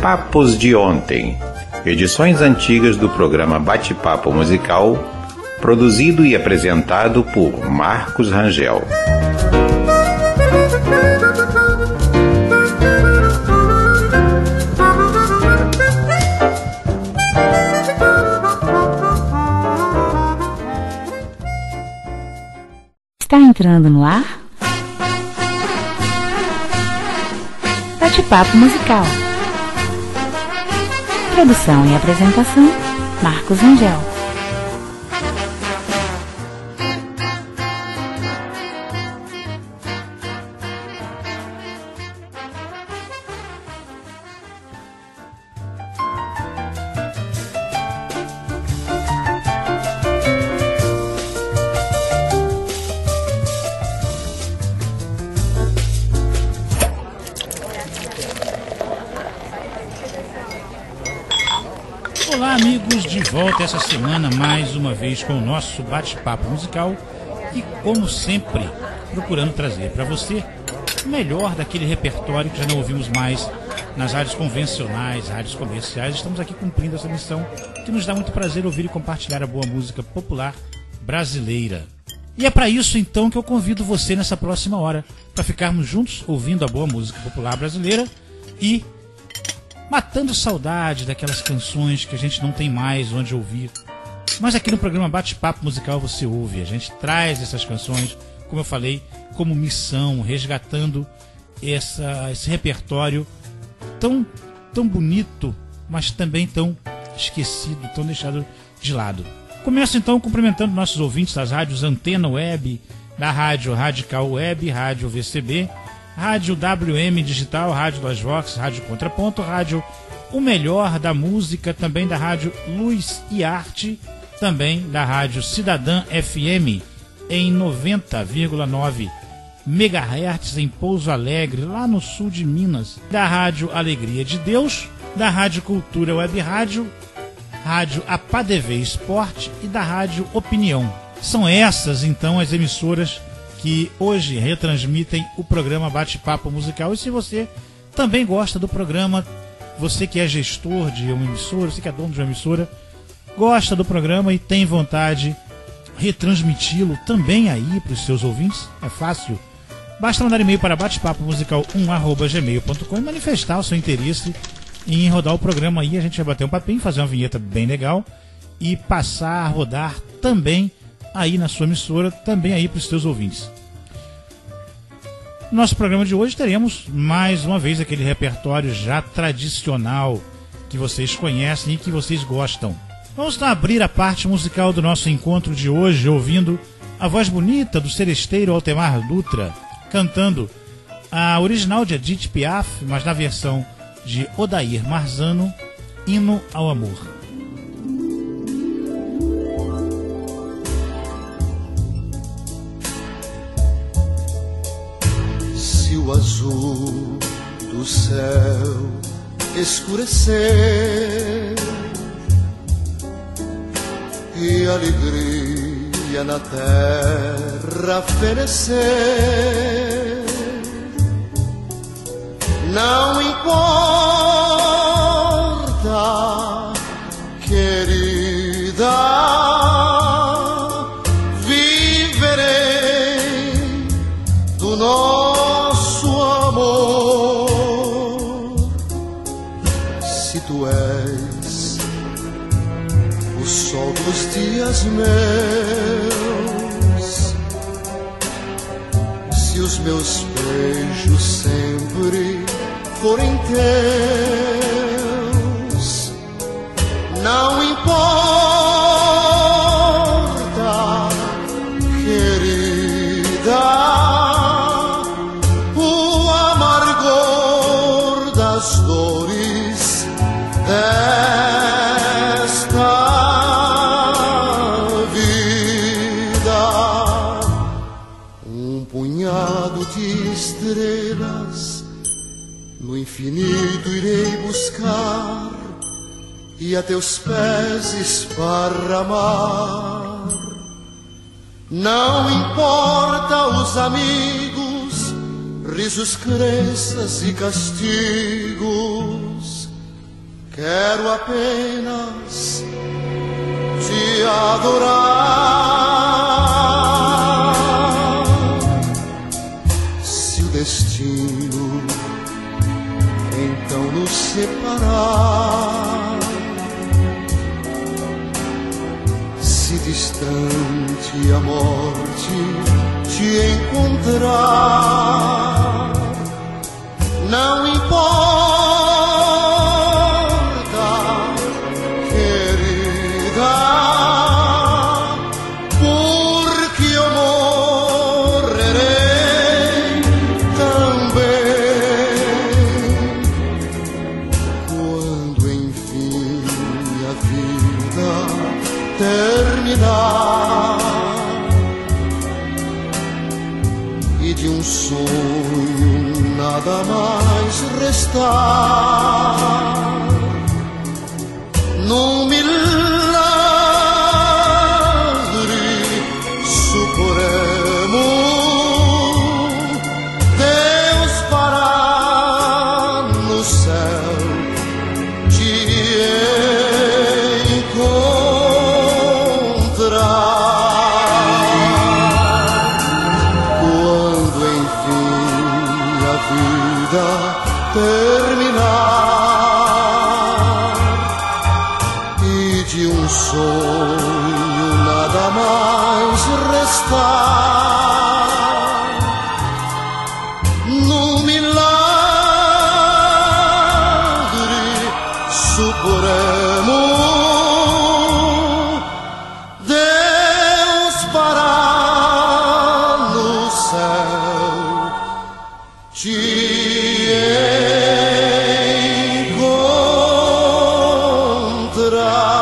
Papos de Ontem, edições antigas do programa Bate-Papo Musical, produzido e apresentado por Marcos Rangel. Está entrando no ar? Bate-Papo Musical. Produção e apresentação, Marcos Rangel. Olá, amigos, de volta essa semana mais uma vez com o nosso bate-papo musical e, como sempre, procurando trazer para você o melhor daquele repertório que já não ouvimos mais nas rádios convencionais, rádios comerciais. Estamos aqui cumprindo essa missão que nos dá muito prazer ouvir e compartilhar a boa música popular brasileira. E é para isso então que eu convido você nessa próxima hora para ficarmos juntos ouvindo a boa música popular brasileira e matando saudade daquelas canções que a gente não tem mais onde ouvir. Mas aqui no programa Bate-Papo Musical você ouve, a gente traz essas canções, como eu falei, como missão, resgatando esse repertório tão bonito, mas também tão esquecido, tão deixado de lado. Começo então cumprimentando nossos ouvintes das rádios Antena Web, da Rádio Radical Web, Rádio VCB, Rádio WM Digital, Rádio Das Vox, Rádio Contraponto, Rádio O Melhor da Música, também da Rádio Luz e Arte, também da Rádio Cidadã FM em 90,9 MHz em Pouso Alegre, lá no sul de Minas, da Rádio Alegria de Deus, da Rádio Cultura Web Rádio, Rádio APADV Esporte e da Rádio Opinião. São essas então as emissoras que hoje retransmitem o programa Bate-Papo Musical. E se você também gosta do programa, você que é gestor de uma emissora, você que é dono de uma emissora, gosta do programa e tem vontade de retransmiti-lo também aí para os seus ouvintes, é fácil. Basta mandar e-mail para batepapomusical1@gmail.com e manifestar o seu interesse em rodar o programa aí. A gente vai bater um papinho, fazer uma vinheta bem legal e passar a rodar também aí na sua emissora, também aí para os seus ouvintes. No nosso programa de hoje teremos mais uma vez aquele repertório já tradicional que vocês conhecem e que vocês gostam. Vamos então abrir a parte musical do nosso encontro de hoje ouvindo a voz bonita do seresteiro Altemar Dutra cantando a original de Edith Piaf, mas na versão de Odair Marzano, Hino ao Amor. Se o azul do céu escurecer e a alegria na terra fenecer, não importa, querida, viverei do nosso amor. Se tu és o sol dos dias meus, se os meus beijos sempre forem teus, não importa, querida, o amargor das dores desta vida. Um punhado de estrelas no infinito irei buscar e a teus pés esparramar. Não importa os amigos, risos, crenças e castigos, quero apenas te adorar. Se o destino então nos separar, se distante a morte te encontrar, não importa, querida, porque eu morrerei também. Quando enfim a vida terminar e de um sonho nada mais restar, num milagre supremo, Deus fará no céu te encontrar. Quando enfim a vida terminar e de um sonho nada mais restar, num milagre supremo, Deus fará no céu te encontrar.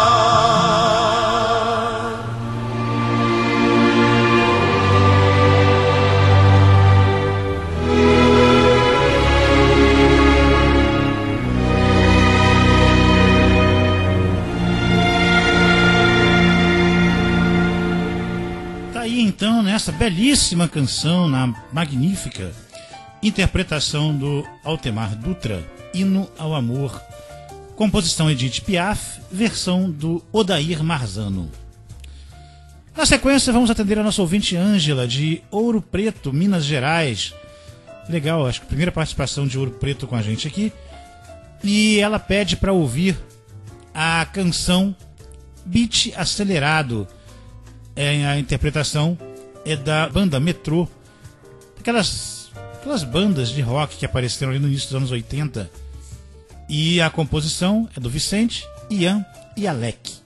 Tá aí então, nessa belíssima canção, na magnífica interpretação do Altemar Dutra, Hino ao Amor, composição Edith Piaf, versão do Odair Marzano. Na sequência vamos atender a nossa ouvinte Ângela, de Ouro Preto, Minas Gerais. Legal, acho que a primeira participação de Ouro Preto com a gente aqui. E ela pede para ouvir a canção Beat Acelerado. A interpretação é da banda Metrô, aquelas bandas de rock que apareceram ali no início dos anos 80. E a composição é do Vicente, Ian e Alec.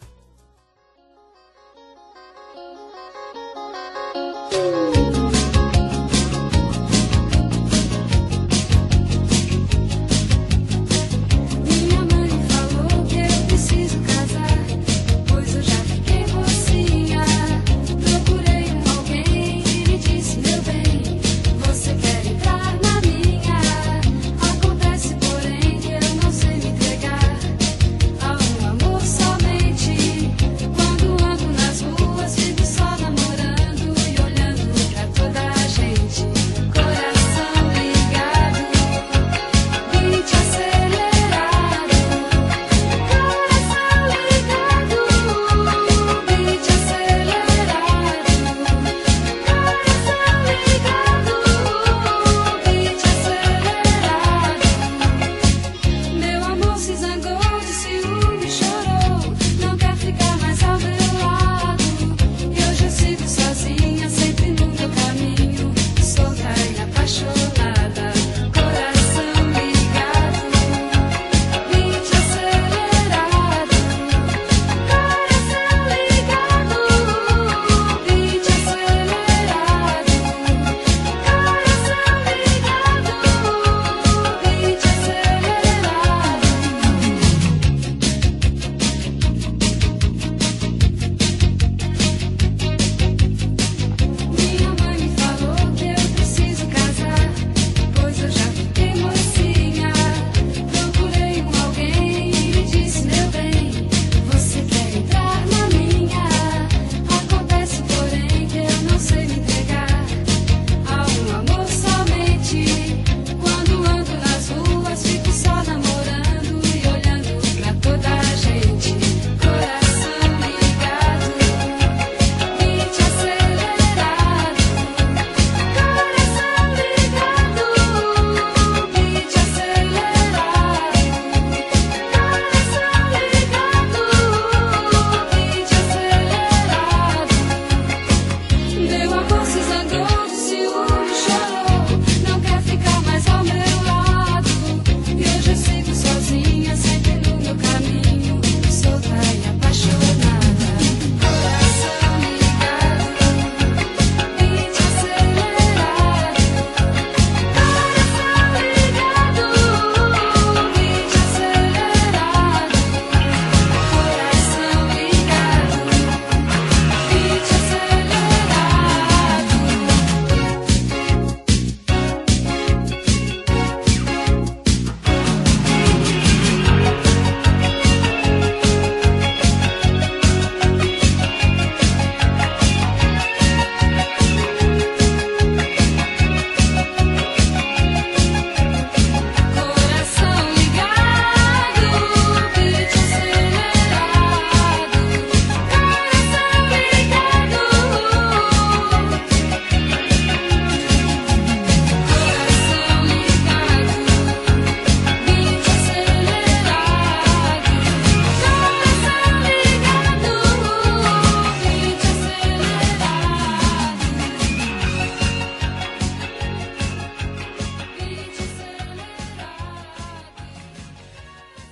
Minha mãe falou que eu preciso casar, pois eu já fiquei mocinha. Procurei alguém e me disse, meu bem, você quer entrar na minha? Acontece, porém, que eu não sei me entregar a um amor somente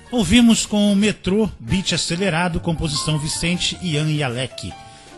Ouvimos com o Metrô, Beat Acelerado, composição Vicente Ian e Alec.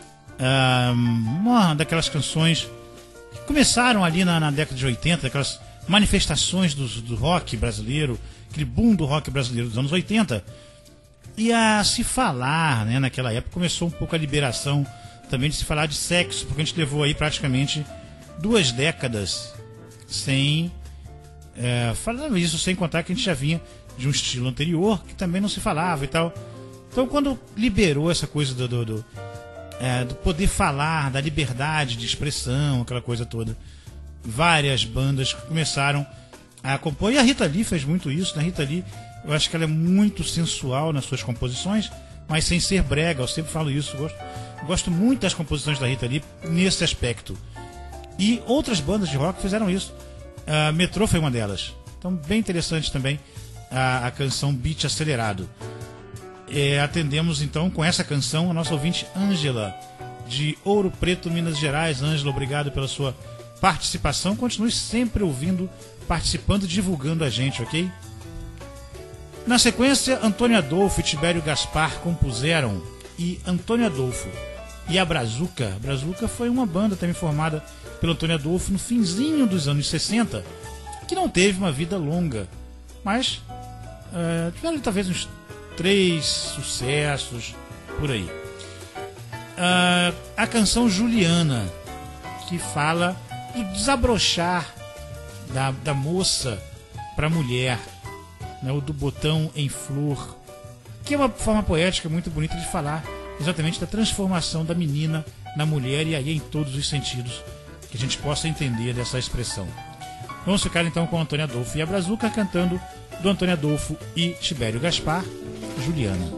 Uma daquelas canções que começaram ali na década de 80, aquelas manifestações do rock brasileiro, aquele boom do rock brasileiro dos anos 80. E a se falar, né, naquela época, começou um pouco a liberação também de se falar de sexo, porque a gente levou aí praticamente 2 décadas sem falar isso, sem contar que a gente já vinha de um estilo anterior que também não se falava e tal. Então, quando liberou essa coisa do poder falar, da liberdade de expressão, aquela coisa toda, várias bandas começaram a compor. E a Rita Lee fez muito isso, né? A Rita Lee, eu acho que ela é muito sensual nas suas composições, mas sem ser brega. Eu sempre falo isso. Gosto muito das composições da Rita Lee nesse aspecto. E outras bandas de rock fizeram isso. A Metrô foi uma delas. Então, bem interessante também a canção Beat Acelerado. Atendemos então com essa canção a nossa ouvinte Ângela, de Ouro Preto, Minas Gerais. Ângela, obrigado pela sua participação. Continue sempre ouvindo, participando, divulgando a gente, ok? Na sequência, Antônio Adolfo e Tibério Gaspar compuseram, e Antônio Adolfo e a Brazuca. A Brazuca foi uma banda também formada pelo Antônio Adolfo no finzinho dos anos 60, que não teve uma vida longa, mas tiveram talvez uns 3 sucessos por aí. A canção Juliana, que fala do desabrochar da moça para a mulher, né, o do botão em flor, que é uma forma poética muito bonita de falar exatamente da transformação da menina na mulher, e aí em todos os sentidos que a gente possa entender dessa expressão. Vamos ficar então com Antônio Adolfo e a Brazuca cantando do Antônio Adolfo e Tibério Gaspar, Juliana.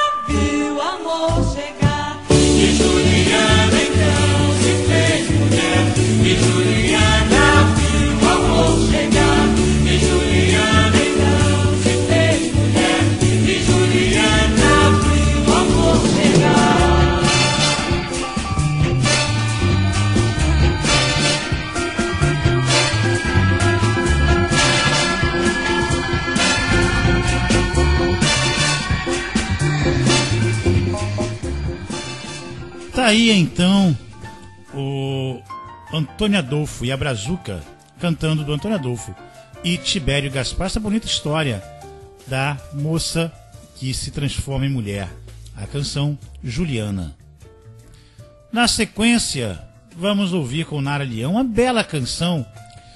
Juliana então se fez mulher. Tá aí então o Antônio Adolfo e a Brazuca cantando do Antônio Adolfo e Tibério Gaspar, essa bonita história da moça que se transforma em mulher, a canção Juliana. Na sequência, vamos ouvir com Nara Leão uma bela canção.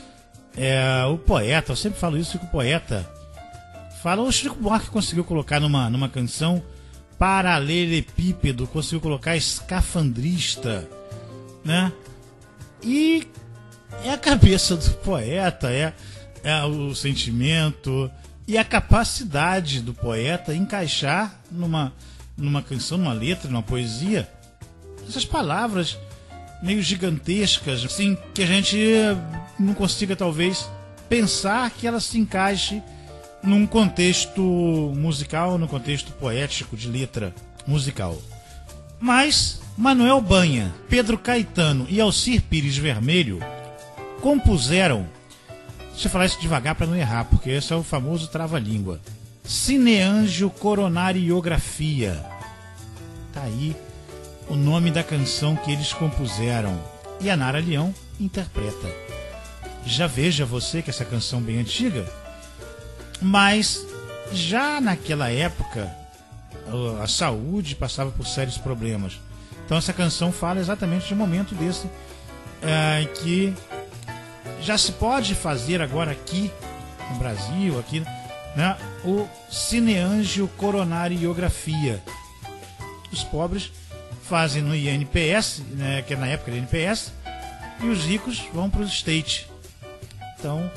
O poeta, eu sempre falo isso, que o poeta fala, o Chico Buarque conseguiu colocar numa canção paralelepípedo, conseguiu colocar escafandrista, né? E é a cabeça do poeta, é o sentimento e a capacidade do poeta encaixar numa canção, numa letra, numa poesia, essas palavras meio gigantescas, assim, que a gente não consiga talvez pensar que ela se encaixe num contexto musical, num contexto poético de letra musical. Mas Manuel Banha, Pedro Caetano e Alcir Pires Vermelho compuseram, deixa eu falar isso devagar para não errar, porque esse é o famoso trava-língua, Cineangio Coronariografia. Tá aí o nome da canção que eles compuseram e a Nara Leão interpreta. Já veja você que essa canção bem antiga, mas já naquela época a saúde passava por sérios problemas. Então essa canção fala exatamente de um momento desse que já se pode fazer agora aqui no Brasil, aqui, né, o cineangio coronariografia. Os pobres fazem no INPS, né, que é na época do INPS, e os ricos vão para os State. Então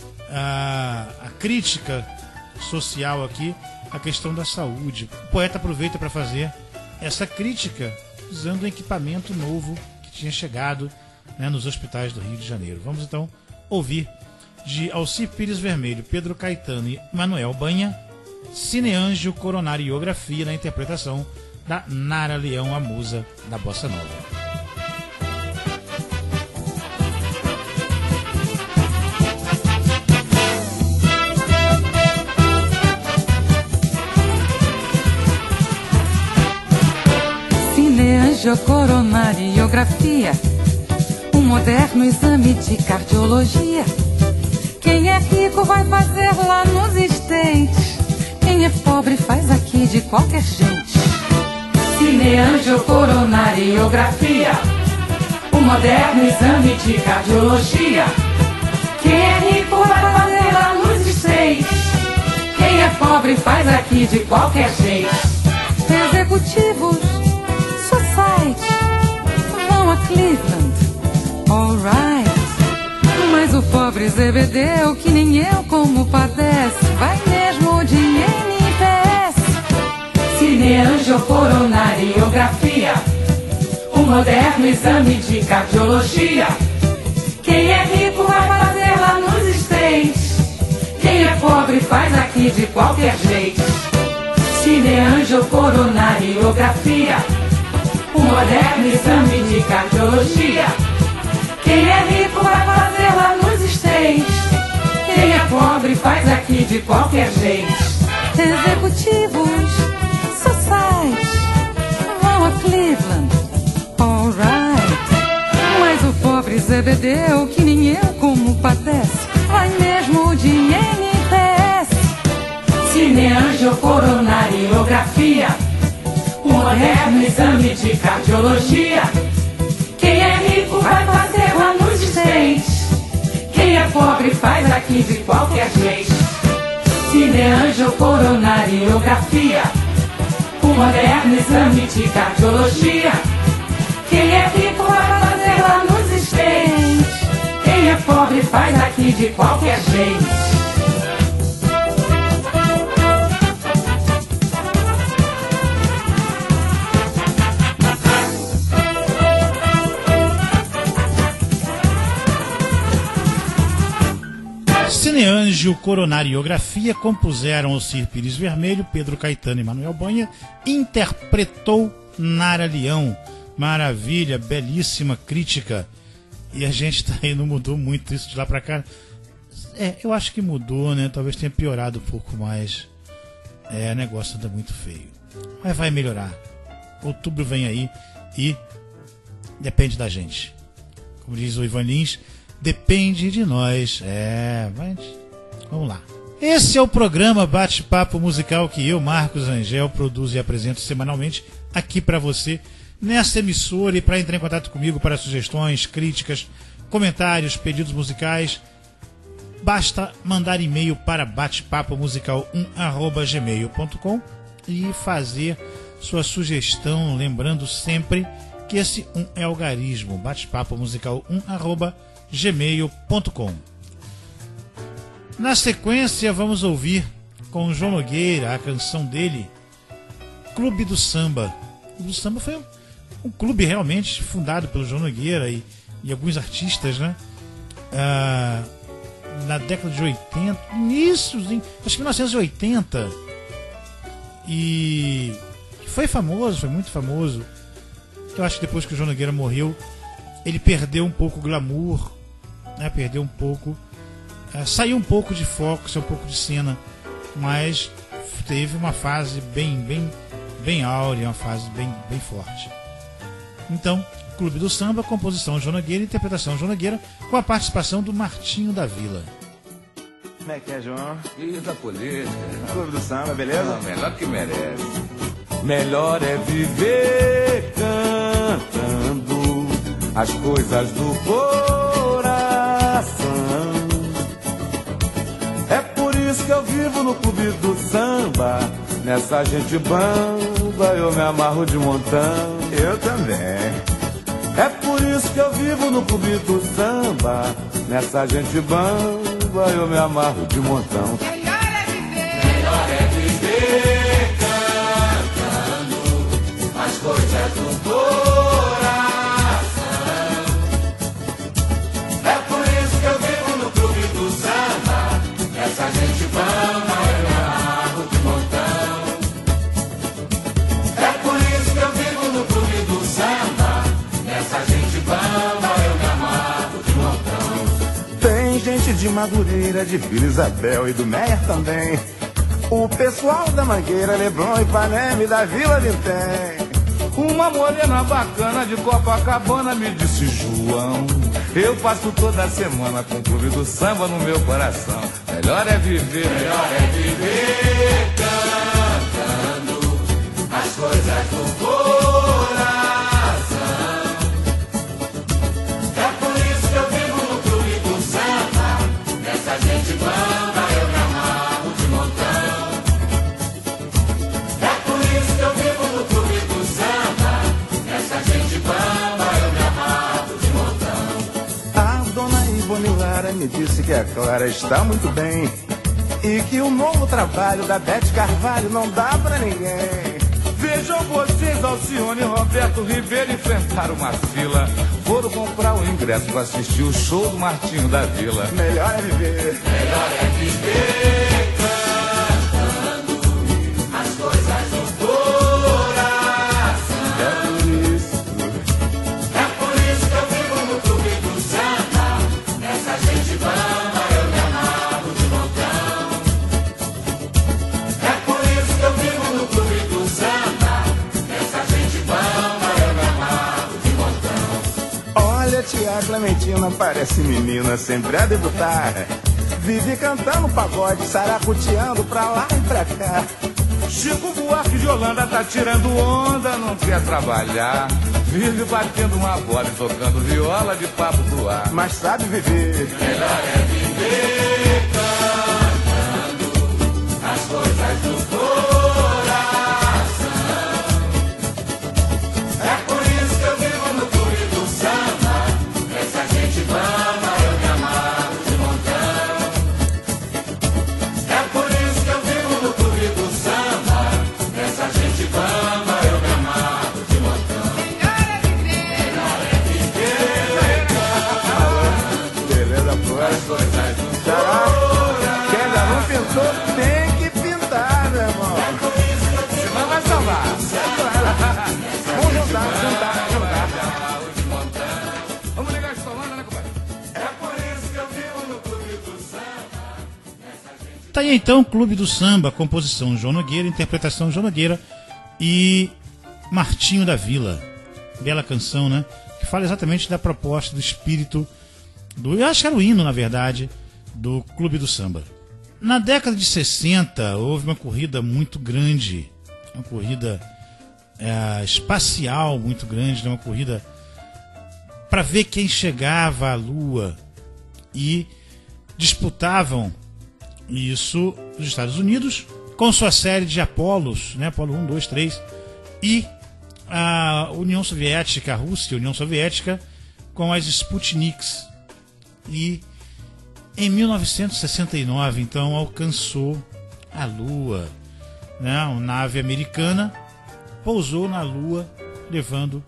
a crítica social aqui, a questão da saúde. O poeta aproveita para fazer essa crítica usando um equipamento novo que tinha chegado, né, nos hospitais do Rio de Janeiro. Vamos então ouvir de Alcir Pires Vermelho, Pedro Caetano e Manuel Banha, Cineangio Coronariografia, na interpretação da Nara Leão, a musa da Bossa Nova. Cineangiocoronariografia, um moderno exame de cardiologia. Quem é rico vai fazer lá nos States, quem é pobre faz aqui de qualquer jeito. Cineangiocoronariografia, um moderno exame de cardiologia. Quem é rico vai fazer lá nos States, quem é pobre faz aqui de qualquer jeito. Executivos, society, vão a Cleveland, alright. Mas o pobre Zebedeu, que nem eu como padece, vai mesmo de INPS. Cineangiocoronariografia, um moderno exame de cardiologia. Quem é rico vai fazer lá nos States, quem é pobre faz aqui de qualquer jeito. Cineangiocoronariografia, um moderno exame de cardiologia. Quem é rico vai fazer lá nos States, quem é pobre faz aqui de qualquer jeito. Executivos, society, vão a Cleveland, alright. Mas o pobre Zebedeu, que nem eu como padece, vai mesmo de INPS. Cineangiocoronariografia, um moderno exame de cardiologia. Quem é rico vai fazer lá nos States, quem é pobre faz aqui de qualquer jeito. Cineangiocoronariografia, um moderno exame de cardiologia. Quem é rico vai fazer lá nos States, quem é pobre faz aqui de qualquer jeito. Cineangiocoronariografia compuseram Alcir Pires Vermelho, Pedro Caetano e Manuel Banha. Interpretou Nara Leão. Maravilha, belíssima crítica. E a gente tá aí, não mudou muito isso de lá pra cá. Eu acho que mudou, né? Talvez tenha piorado um pouco mais. O negócio anda muito feio. Mas vai melhorar. Outubro vem aí e depende da gente. Como diz o Ivan Lins, depende de nós. Mas vamos lá. Esse é o programa Bate-Papo Musical que eu, Marcos Rangel, produzo e apresento semanalmente aqui para você, nessa emissora. E para entrar em contato comigo para sugestões, críticas, comentários, pedidos musicais, basta mandar e-mail para batepapomusical1@gmail.com e fazer sua sugestão, lembrando sempre que esse é algarismo, batepapomusical1@gmail.com. Na sequência, vamos ouvir com o João Nogueira a canção dele, Clube do Samba. O Clube do Samba foi um clube realmente fundado pelo João Nogueira e alguns artistas, né? Na década de 80, início, acho que 1980. E foi famoso, foi muito famoso. Eu acho que depois que o João Nogueira morreu, ele perdeu um pouco o glamour, né? Perdeu um pouco. Saiu um pouco de foco, saiu um pouco de cena, mas teve uma fase bem áurea, uma fase bem forte. Então, Clube do Samba, composição João Nogueira, interpretação João Nogueira, com a participação do Martinho da Vila. Como é que é, João? E da política? Clube do Samba, beleza? Não, melhor que merece. Melhor é viver cantando as coisas do coração. É por isso que eu vivo no Clube do Samba. Nessa gente bamba eu me amarro de montão. Eu também. É por isso que eu vivo no Clube do Samba. Nessa gente bamba eu me amarro de montão. Melhor é viver cantando as coisas do coração. É por isso que eu vivo no Clube do Samba. Nessa gente bamba eu me amarro de montão. É por isso que eu vivo no Clube do Samba. Nessa gente bamba eu me amarro de montão. Tem gente de Madureira, de Vila Isabel e do Meia também. O pessoal da Mangueira, Leblon, Ipanema e da Vila Vintém. Uma morena bacana de Copacabana me disse: João, eu passo toda semana com o Clube do Samba no meu coração. Melhor é viver cantando as coisas do coração. É por isso que eu vivo no Clube do Samba. Nessa gente bamba eu me amarro de montão. É por isso que eu vivo no Clube do Samba. Nessa gente bamba eu me amarro de montão. A dona Ivone Lara me disse que a Clara está muito bem e que o novo trabalho da Bete Carvalho não dá pra ninguém. Vejam vocês, Alcione e Roberto Ribeiro enfrentaram uma fila. Foram comprar o ingresso para assistir o show do Martinho da Vila. Melhor é viver. Melhor é viver cantando as coisas do coração. É por isso que eu vivo no Clube do Samba. Nessa gente bamba eu me amarro de montão. É por isso que eu vivo no Clube do Samba. Nessa gente bamba eu me amarro de montão. Olha, tia Clementina parece menina sempre a debutar. Vive cantando pagode, saracuteando pra lá e pra cá. Chico Buarque de Holanda tá tirando onda, não quer trabalhar. Vive batendo uma bola e tocando viola de papo pro ar. Mas sabe viver. Melhor é viver cantando as coisas do coração. É por isso que eu vivo no Clube do Samba. Essa gente bamba eu me amarro de montão. É por isso que eu vivo no Clube do Samba. Essa gente bamba eu me amarro de montão. Melhor é viver cantando Beleza, pô. as coisas do Quem ainda não pintou tem que pintar, meu irmão. Senão vai salvar. Vamos juntar. Vamos ligar essa onda, né, compadre? É por isso que eu vivo no Clube do Samba. Tá aí então Clube do Samba, composição João Nogueira, interpretação João Nogueira e Martinho da Vila. bela canção, né? Que fala exatamente da proposta, do espírito, eu acho que era o hino, na verdade, do Clube do Samba. Na década de 60, houve uma corrida muito grande, uma corrida espacial muito grande, uma corrida para ver quem chegava à Lua, e disputavam isso os Estados Unidos com sua série de Apolos, né? Apolo 1, 2, 3, e a União Soviética, a Rússia, a União Soviética, com as Sputniks. E em 1969, então, alcançou a Lua, né? Uma nave americana pousou na Lua, levando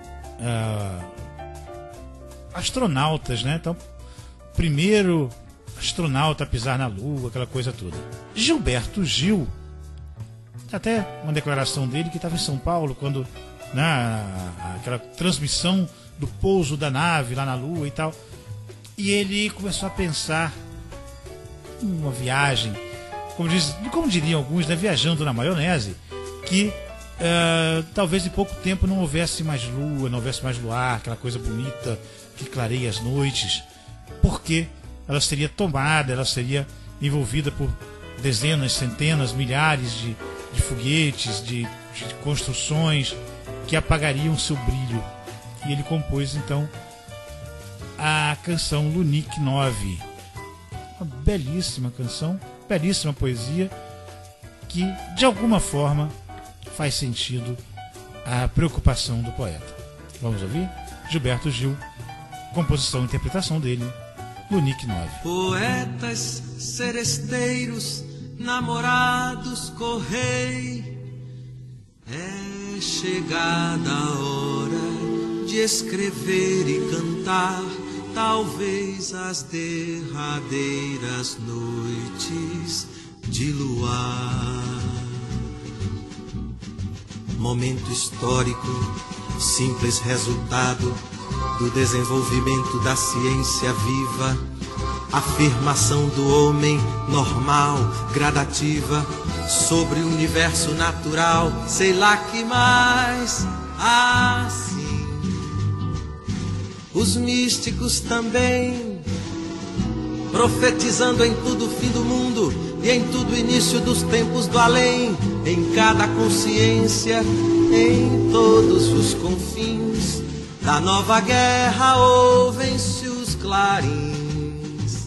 astronautas, né? Então, primeiro astronauta a pisar na Lua, aquela coisa toda. Gilberto Gil, até uma declaração dele que estava em São Paulo quando, né, aquela transmissão do pouso da nave lá na Lua e tal, e ele começou a pensar uma viagem, como diriam alguns, né, viajando na maionese, que talvez em pouco tempo não houvesse mais lua, não houvesse mais luar, aquela coisa bonita que clareia as noites, porque ela seria tomada, ela seria envolvida por dezenas, centenas, milhares de foguetes, de construções que apagariam seu brilho. E ele compôs então a canção Lunik 9, uma belíssima canção, belíssima poesia, que de alguma forma faz sentido a preocupação do poeta. Vamos ouvir? Gilberto Gil, composição e interpretação dele, Lunik 9. Poetas, seresteiros, namorados, correi, é chegada a hora de escrever e cantar, talvez as derradeiras noites de luar. Momento histórico, simples resultado do desenvolvimento da ciência viva, afirmação do homem normal, gradativa, sobre o universo natural, sei lá que mais, assim. Os místicos também, profetizando em tudo o fim do mundo e em tudo o início dos tempos do além, em cada consciência, em todos os confins da nova guerra ouvem-se os clarins.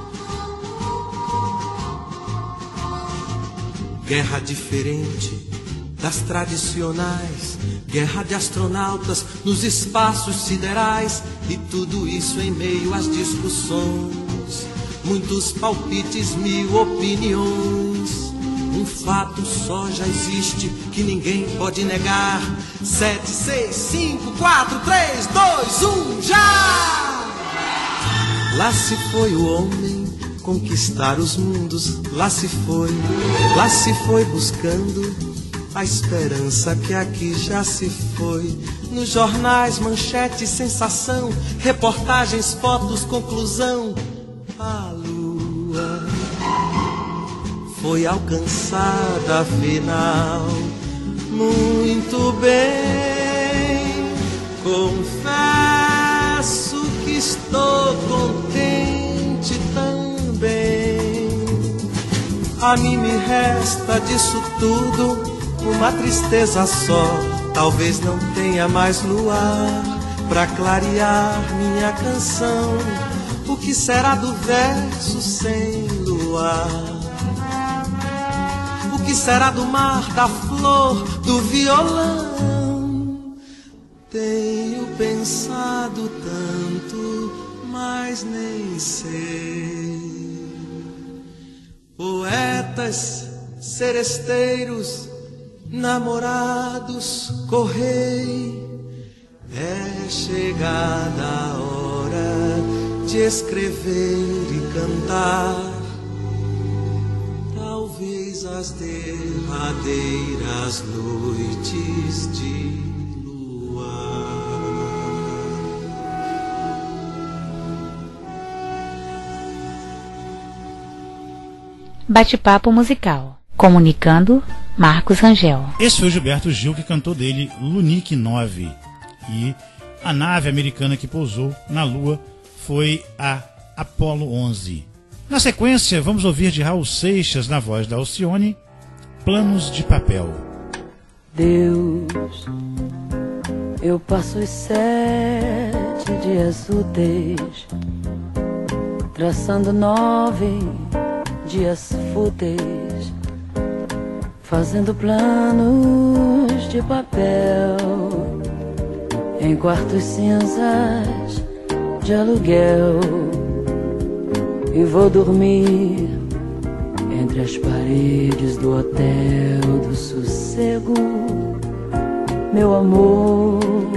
Guerra diferente das tradicionais, guerra de astronautas nos espaços siderais, e tudo isso em meio às discussões, muitos palpites, mil opiniões. Um fato só já existe que ninguém pode negar: 7, 6, 5, 4, 3, 2, 1, já! Lá se foi o homem conquistar os mundos, lá se foi buscando a esperança que aqui já se foi. Nos jornais, manchete, sensação, reportagens, fotos, conclusão. A lua foi alcançada afinal. Muito bem, confesso que estou contente também. A mim me resta disso tudo uma tristeza só, talvez não tenha mais luar pra clarear minha canção. O que será do verso sem luar? O que será do mar, da flor, do violão? Tenho pensado tanto, mas nem sei. Poetas, seresteiros, namorados, correi, é chegada a hora de escrever e cantar, talvez as derradeiras noites de luar. Bate-papo musical. Comunicando, Marcos Rangel. Esse foi o Gilberto Gil que cantou dele Lunik 9. E a nave americana que pousou na Lua foi a Apollo 11. Na sequência, vamos ouvir de Raul Seixas, na voz da Alcione, Planos de Papel. Deus, eu passo os 7 dias úteis, traçando 9 dias fúteis, fazendo planos de papel, em quartos cinzas de aluguel, e vou dormir entre as paredes do hotel do sossego, meu amor.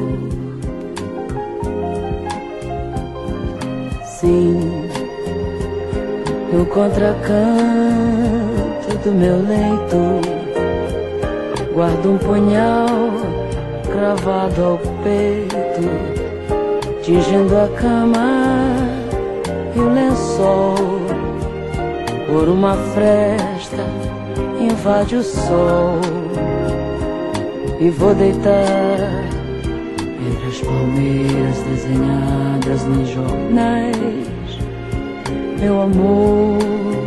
Sim, no contracanto do meu leito, guardo um punhal cravado ao peito, tingindo a cama e o lençol. Por uma fresta invade o sol, e vou deitar entre as palmeiras desenhadas nos jornais, meu amor.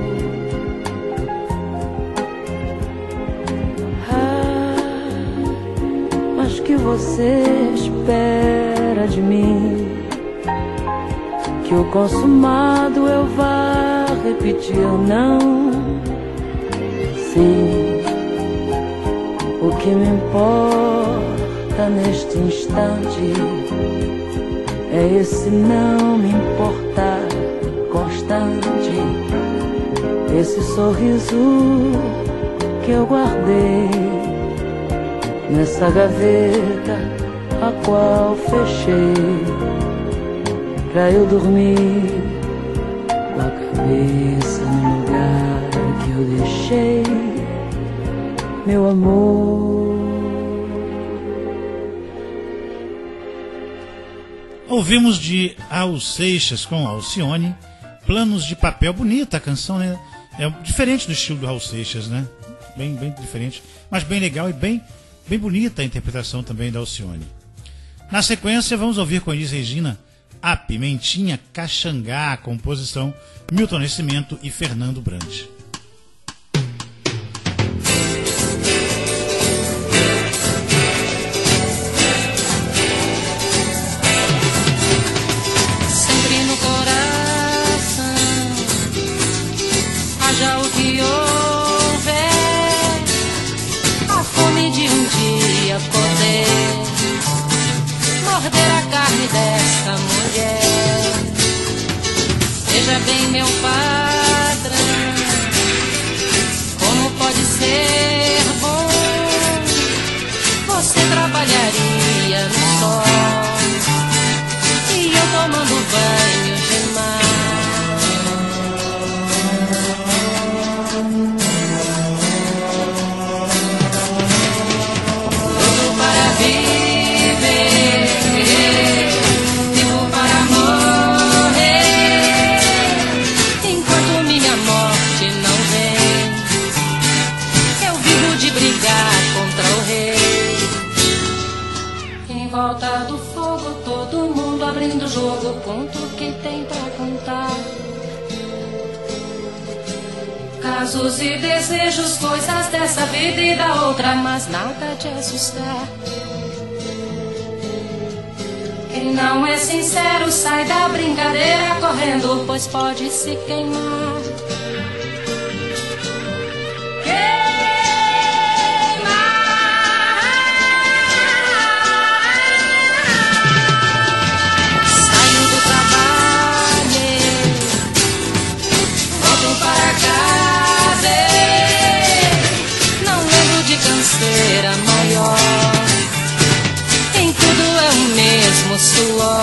Mas que você espera de mim? Que o consumado eu vá repetir, não? Sim, o que me importa neste instante é esse não me importar constante, esse sorriso que eu guardei nessa gaveta a qual fechei, pra eu dormir com a cabeça no lugar que eu deixei, meu amor. Ouvimos de Raul Seixas com Alcione, Planos de Papel. Bonita a canção, né? É diferente do estilo do Raul Seixas, né? Bem diferente, mas bem legal e bem bonita a interpretação também da Alcione. Na sequência, vamos ouvir com Elis Regina, A Pimentinha Caxangá, composição Milton Nascimento e Fernando Brant. Sempre no coração, haja o que houver, a fome de um dia poder morder a carne desta mulher. Veja bem, meu patrão, como pode ser bom? Você trabalharia no sol e eu tomando banho de mar. Tudo para viver, vivo para morrer, enquanto minha morte não vem. Eu vivo de brigar contra o rei. Em volta do fogo, todo mundo abrindo o jogo, conta o que tem pra contar. Casos e desejos, coisas dessa vida e da outra, mas nada de assustar. Quem não é sincero sai da brincadeira correndo, pois pode se queimar. Saio do trabalho, volto para casa, não lembro de canseira maior. Em tudo é o mesmo suor.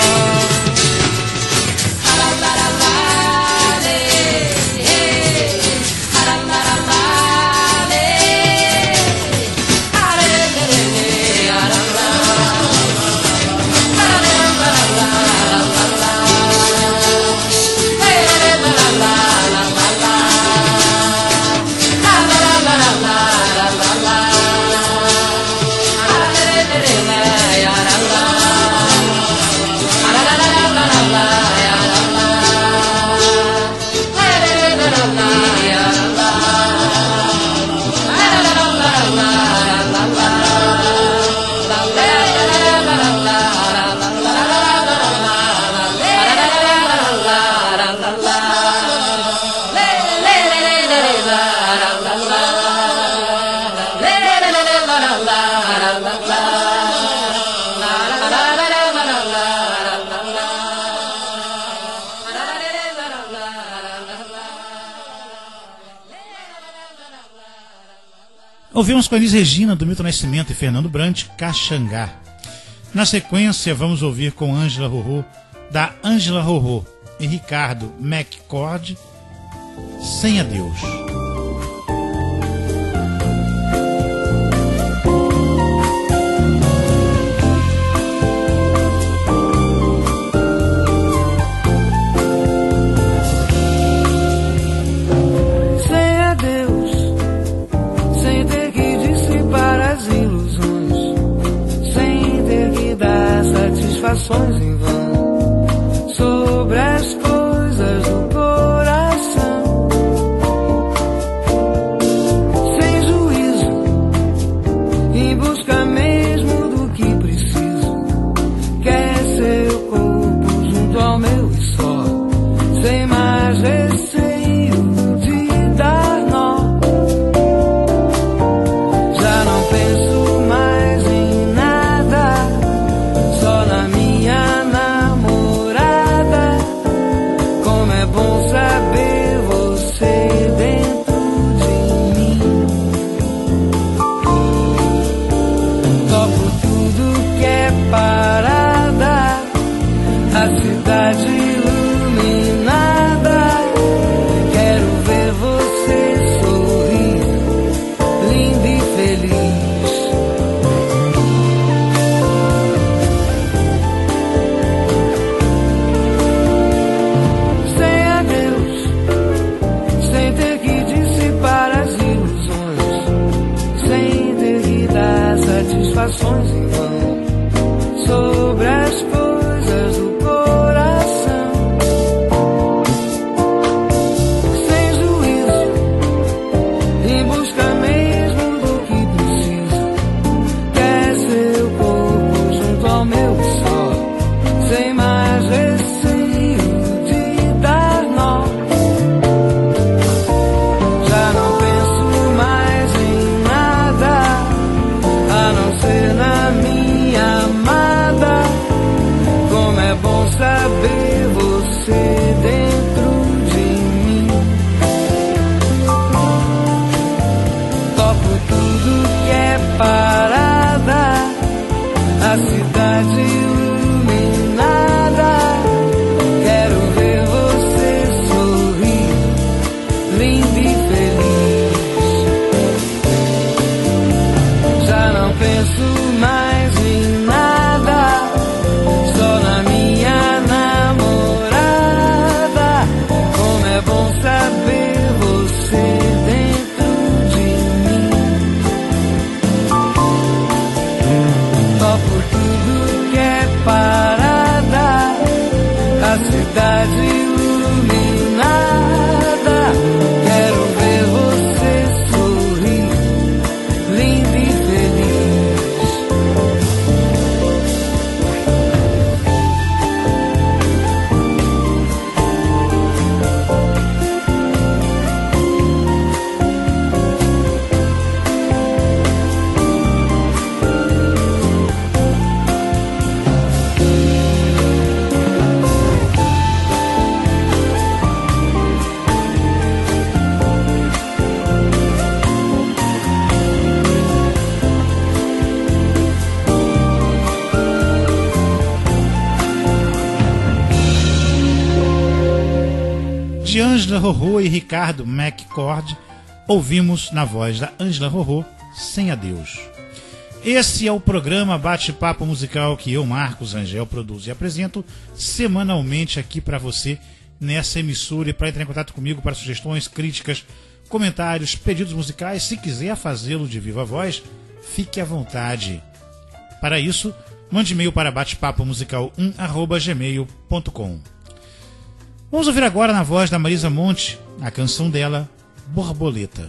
Ouvimos com Elis Regina, do Milton Nascimento e Fernando Brant, Caxangá. Na sequência, vamos ouvir com Ângela Rorô, da Ângela Rorô e Ricardo McCord, Sem Adeus. Satisfações em vão sobre as coisas do coração, sem juízo, em busca mesmo do que preciso. Quer seu corpo junto ao meu e só, sem mais receio de dar nó. Já não penso mais em nada, só na minha namorada. Como é bom saber você dentro de mim. Toco tudo que é parada, a cidade iluminada. Quero ver você sorrir, linda e feliz. Satisfações em vão sobre as coisas do coração, sem juízo, em busca mesmo do que preciso. Quer seu corpo junto ao meu só, sem mais receio de dar nó. Já não penso mais em nada, a não ser na minha amada. Como é bom saber você dentro de mim. Toco tudo que é parada, a cidade iluminada. Quero ver você sorrir, linda e feliz. Já não penso mais em nada, só na minha namorada. Como é bom saber você dentro de mim. Toco tudo que é parada, a cidade iluminada. Quero ver você sorrir, linda e feliz. De Ângela Rorô e Ricardo McCord, ouvimos na voz da Ângela Rorô, Sem Adeus. Esse é o programa Bate-Papo Musical que eu, Marcos Rangel, produzo e apresento semanalmente aqui para você nessa emissora. E para entrar em contato comigo para sugestões, críticas, comentários, pedidos musicais, se quiser fazê-lo de viva voz, fique à vontade. Para isso, mande e-mail para batepapomusical1@gmail.com. Vamos ouvir agora na voz da Marisa Monte a canção dela, Borboleta.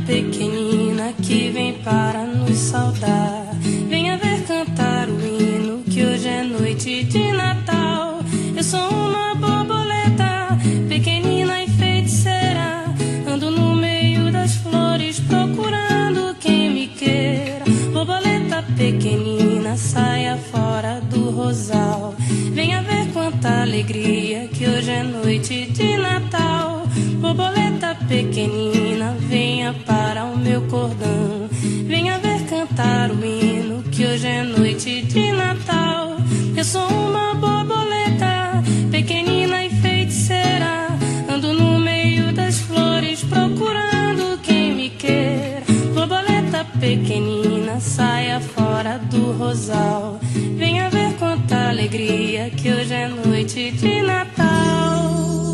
pequenina que vem para nos saudar. Venha ver cantar o hino que hoje é noite de Natal. Eu sou uma borboleta pequenina e feiticeira, ando no meio das flores procurando quem me queira. Borboleta pequenina, saia fora do rosal. Venha ver quanta alegria que hoje é noite de Natal. Borboleta pequenina, venha para o meu cordão. Venha ver cantar o hino que hoje é noite de Natal. Eu sou uma borboleta pequenina e feiticeira, ando no meio das flores procurando quem me queira. Borboleta pequenina, saia fora do rosal. Venha ver quanta alegria que hoje é noite de Natal.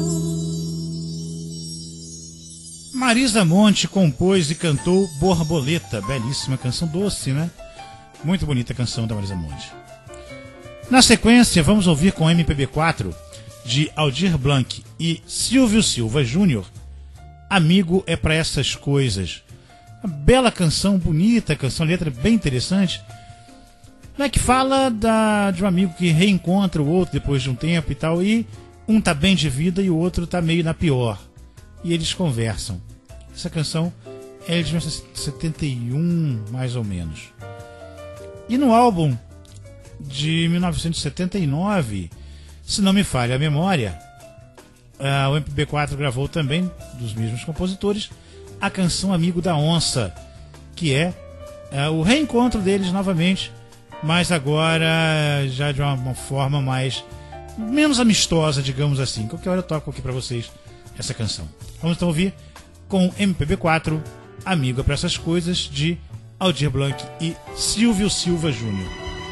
Marisa Monte compôs e cantou Borboleta, belíssima canção, doce, né? Muito bonita a canção da Marisa Monte. Na sequência, vamos ouvir com MPB4 de Aldir Blanc e Silvio Silva Júnior, Amigo é pra essas coisas. Uma bela canção, bonita canção, letra bem interessante, né, que fala de um amigo que reencontra o outro depois de um tempo e tal, e um tá bem de vida e o outro tá meio na pior. E eles conversam. Essa canção é de 1971, mais ou menos. E no álbum de 1979, se não me falha a memória, o MPB4 gravou também, dos mesmos compositores, a canção Amigo da Onça, que é o reencontro deles novamente, mas agora já de uma forma menos amistosa, digamos assim. Qualquer hora eu toco aqui pra vocês essa canção. Vamos então ouvir com MPB4, Amigo é pra essas coisas, de Aldir Blanc e Silvio Silva Júnior.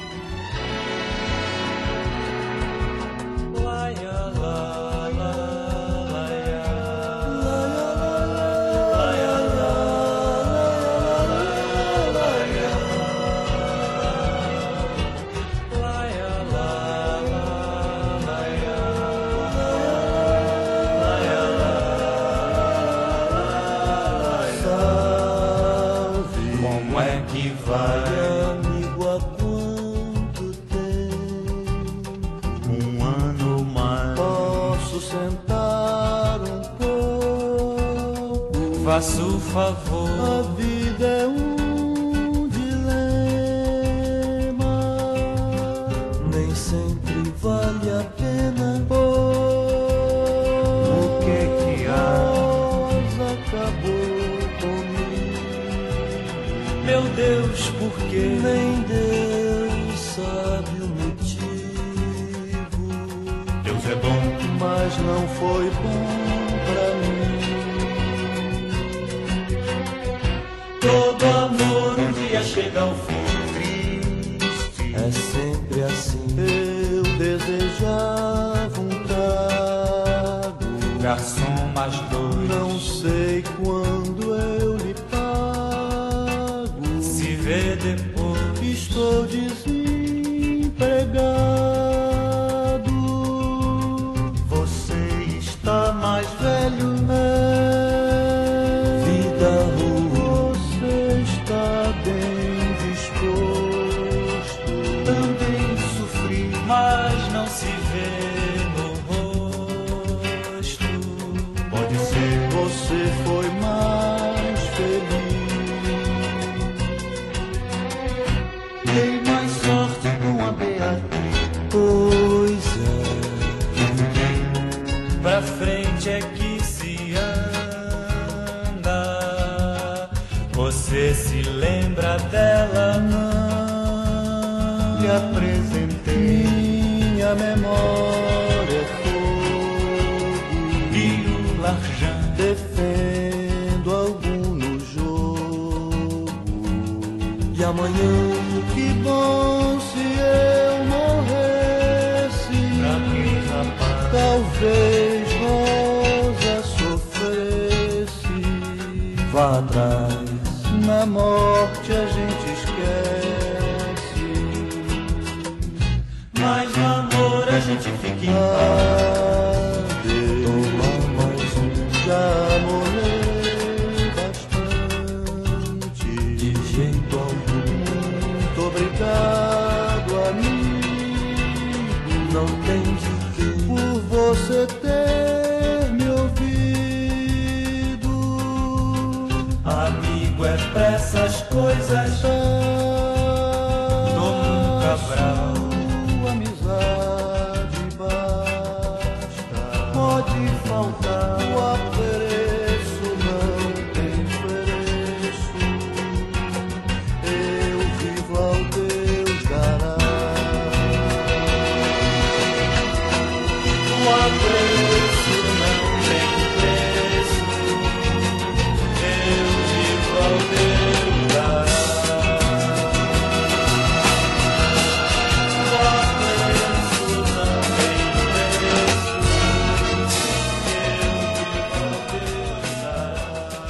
Faça o favor. A vida é um dilema, nem sempre vale a pena. O que há? Acabou comigo. Meu Deus, por quê? Nem Deus sabe o motivo. Deus é bom, mas não foi bom pra mim. Todo amor um dia chega ao fim triste. É sempre assim. Eu desejava um trago. Garçom, mais dois. Não sei quando eu lhe pago. Se vê depois. Estou desempregado. Você está mais velho. Vida ruim. Está bem disposto. Também sofri, mas não se vê no rosto. Pode ser você foi mais feliz. Dei mais sorte com a Beatriz. Pois é. Pra frente é que se anda. Você se lembra dela? Não lhe apresentei. Minha memória é fogo. E o Larjan defendo algum no jogo. E amanhã, que bom se eu morresse. Pra mim, rapaz, talvez Rosa sofresse. Vá atrás. Na morte a gente esquece, mas no amor a gente fica em paz. Toma mais um, já morreu bastante. não tem de quê. por você ter me ouvido. Amigo é pra essas coisas, Dom Cabral. Sua amizade basta, pode faltar, o apreço não tem preço. Eu vivo ao Deus dará. O apreço não tem preço. Eu vivo ao Deus dará. O apreço não tem preço. Eu vivo ao Deus dará.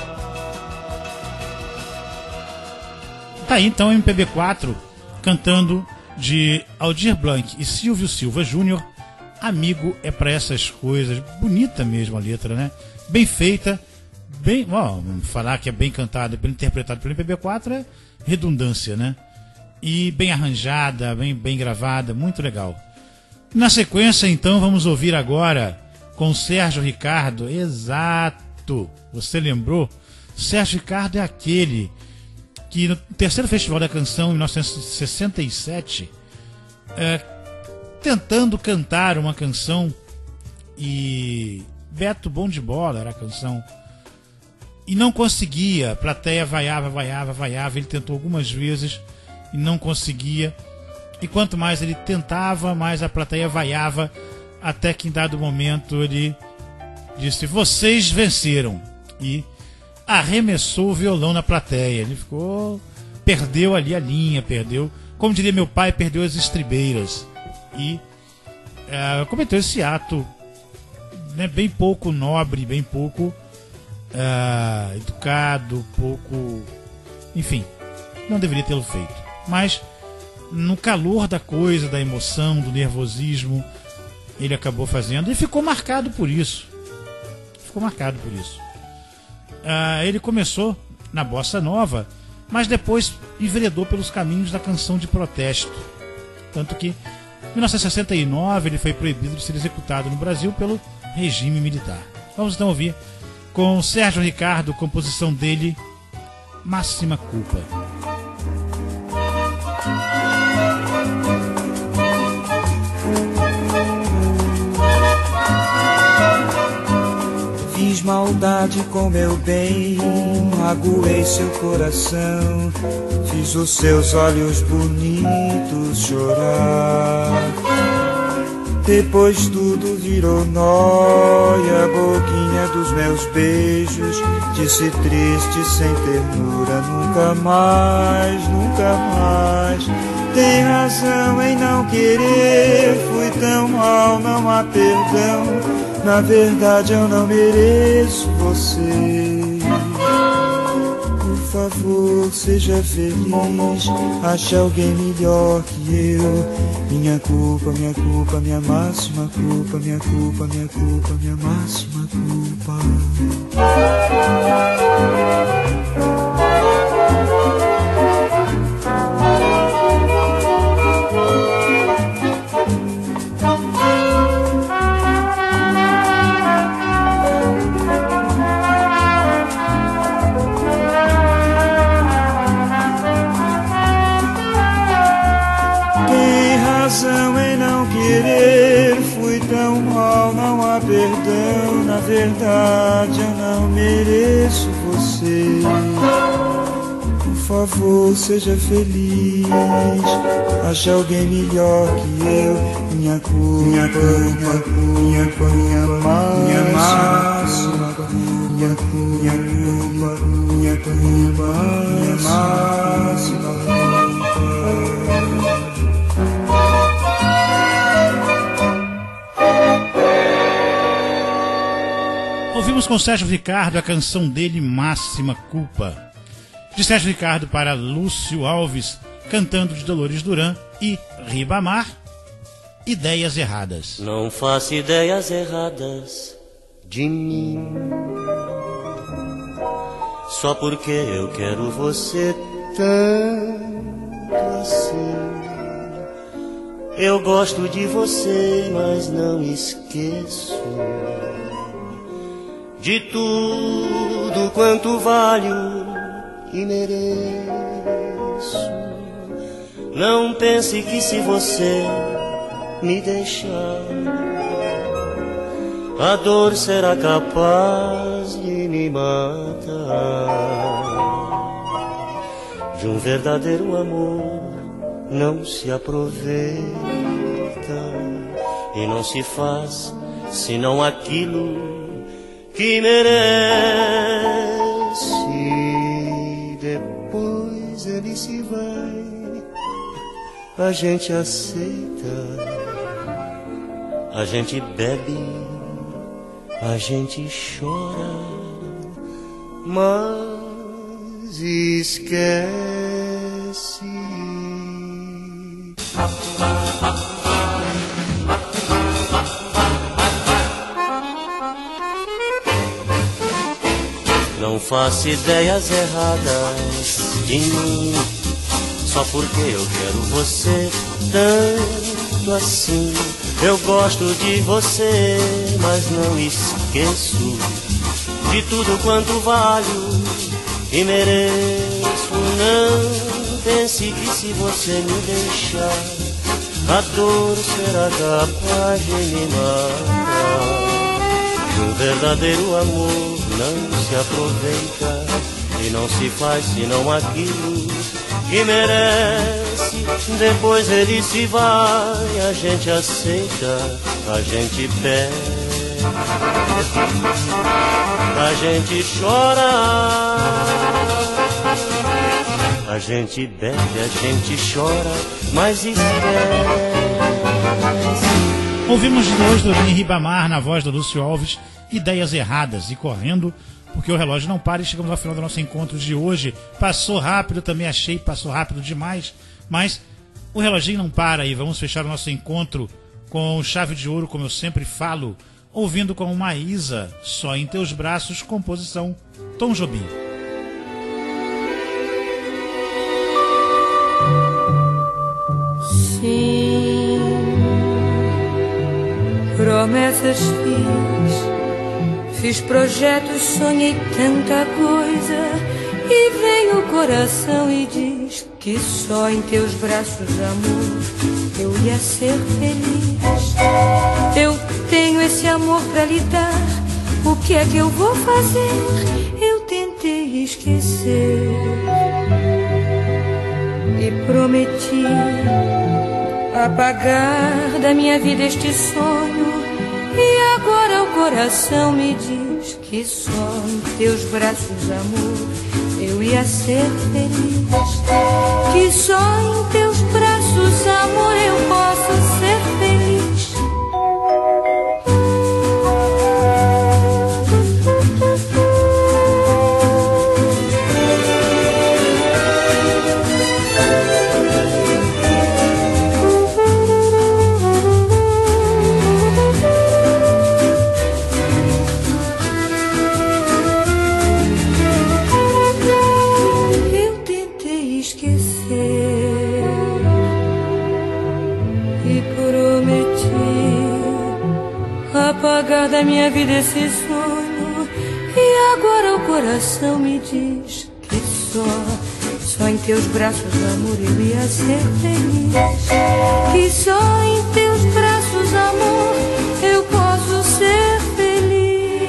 Tá aí então MPB4 cantando de Aldir Blanc e Silvio Silva Júnior. Amigo é pra essas coisas. Bonita mesmo a letra, né? Bem feita, bem, falar que é bem cantada, bem interpretada pelo MPB4 é redundância, né? E bem arranjada, bem gravada, muito legal. Na sequência, então, vamos ouvir agora com Sérgio Ricardo. Exato, você lembrou? Sérgio Ricardo é aquele que no terceiro Festival da Canção, em 1967, tentando cantar uma canção, e Beto Bom de Bola era a canção, e não conseguia. A plateia vaiava, ele tentou algumas vezes e não conseguia, e quanto mais ele tentava, mais a plateia vaiava, até que em dado momento ele disse: vocês venceram, e arremessou o violão na plateia. Ele perdeu ali a linha, perdeu, como diria meu pai, perdeu as estribeiras, e cometeu esse ato, né, bem pouco nobre, bem pouco educado, pouco, enfim, não deveria tê-lo feito. Mas no calor da coisa, da emoção, do nervosismo, ele acabou fazendo e ficou marcado por isso. Ele começou na bossa nova, mas depois enveredou pelos caminhos da canção de protesto, tanto que em 1969 ele foi proibido de ser executado no Brasil pelo regime militar. Vamos então ouvir com Sérgio Ricardo, composição dele, Máxima Culpa. Fiz maldade com meu bem, magoei seu coração, fiz os seus olhos bonitos chorar. Depois tudo virou nóia, a boquinha dos meus beijos disse triste, sem ternura: nunca mais, nunca mais. Tem razão em não querer, fui tão mal, não há perdão. Na verdade eu não mereço você. Por favor, seja feliz, ache alguém melhor que eu. Minha culpa, minha máxima culpa, minha culpa, minha máxima culpa. Em não querer, fui tão mal, não há perdão. Na verdade eu não mereço você. Por favor, seja feliz, ache alguém melhor que eu. Minha culpa, minha máxima culpa, minha máxima culpa. Ouvimos com Sérgio Ricardo a canção dele, Máxima Culpa. De Sérgio Ricardo para Lúcio Alves, cantando de Dolores Duran e Ribamar, Ideias Erradas. Não faça ideias erradas de mim, só porque eu quero você tanto assim. Eu gosto de você, mas não esqueço de tudo quanto valho e mereço. Não pense que se você me deixar, a dor será capaz de me matar. De um verdadeiro amor não se aproveita e não se faz senão aquilo que merece. Depois ele se vai, a gente aceita, a gente bebe, a gente chora, mas esquece. Não faço ideias erradas de mim, só porque eu quero você tanto assim. Eu gosto de você, mas não esqueço de tudo quanto valho e mereço. Não pense que se você me deixar, a dor será capaz de me matar. De um verdadeiro amor não se aproveita e não se faz senão aquilo que merece. Depois ele se vai, a gente aceita, a gente bebe, a gente chora, a gente bebe, a gente chora, mas esquece. Ouvimos hoje do Ribamar na voz do Lúcio Alves, Ideias Erradas, e correndo, porque o relógio não para, e chegamos ao final do nosso encontro de hoje. Passou rápido, também achei, passou rápido demais, mas o reloginho não para, e vamos fechar o nosso encontro com chave de ouro, como eu sempre falo, ouvindo com Maísa, Só em Teus Braços, composição Tom Jobim. Sim, promessas fiz projetos, sonhei tanta coisa, e vem o coração e diz que só em teus braços, amor, eu ia ser feliz. Eu tenho esse amor pra lhe dar, o que é que eu vou fazer? Eu tentei esquecer e prometi apagar da minha vida este sonho, e agora o coração me diz que só em teus braços, amor, eu ia ser feliz. Que só em teus braços, amor, eu posso ser feliz. Apagar da minha vida esse sonho, e agora o coração me diz que só em teus braços, amor, eu ia ser feliz. Que só em teus braços, amor, eu posso ser feliz.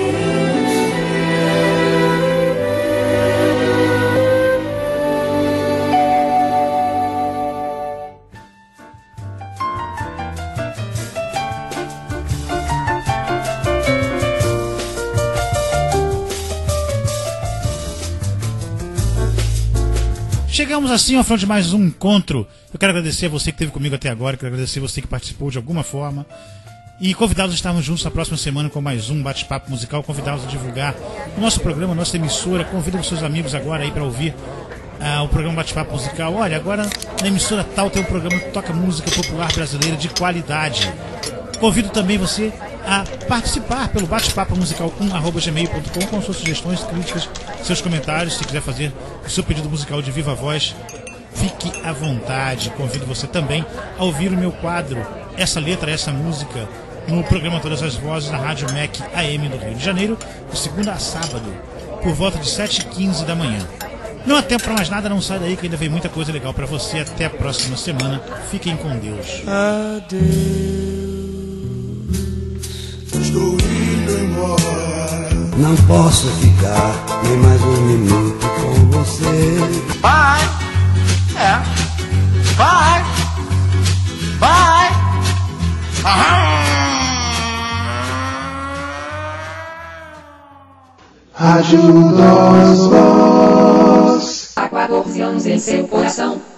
Chegamos assim ao final de mais um encontro. Eu quero agradecer a você que esteve comigo até agora, quero agradecer a você que participou de alguma forma, e convidá-los a estarmos juntos na próxima semana com mais um bate-papo musical, convidá-los a divulgar o nosso programa, a nossa emissora. Convida os seus amigos agora aí para ouvir o programa Bate-Papo Musical. Olha, agora na emissora tal tem um programa que toca música popular brasileira de qualidade. Convido também você a participar pelo batepapomusical1@gmail.com com suas sugestões, críticas, seus comentários. Se quiser fazer o seu pedido musical de viva voz, fique à vontade. Convido você também a ouvir o meu quadro Essa Letra, Essa Música, no programa Todas as Vozes, na Rádio MEC AM do Rio de Janeiro, de segunda a sábado, por volta de 7h15 da manhã. Não há tempo para mais nada, não sai daí que ainda vem muita coisa legal para você. Até a próxima semana. Fiquem com Deus. Adeus. Estou indo embora. Não posso ficar nem mais um minuto com você. Vai, vai, vai. Rádio das Vozes. Há 14 anos em seu coração.